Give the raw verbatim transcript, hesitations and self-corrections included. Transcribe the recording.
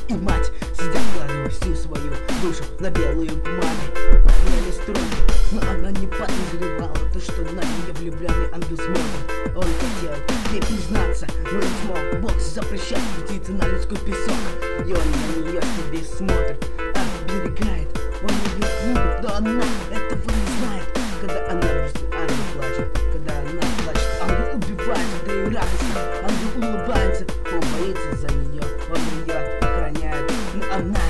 и мать сидят, вкладывая всю свою душу на белую бумагу. Подняли строки, но она не подозревала то, что на нее влюбленный ангел смотрит. Он хотел ей признаться, но не смог. Бог запрещает крутиться на людской песок, и он на нее себе смотрит, оберегает. Он ее любит, но она этого не знает. Когда она грустит, ангел плачет. Когда она плачет, ангел убивает. Да и радостно ангел улыбается. Он боится за нее, он ее охраняет, но она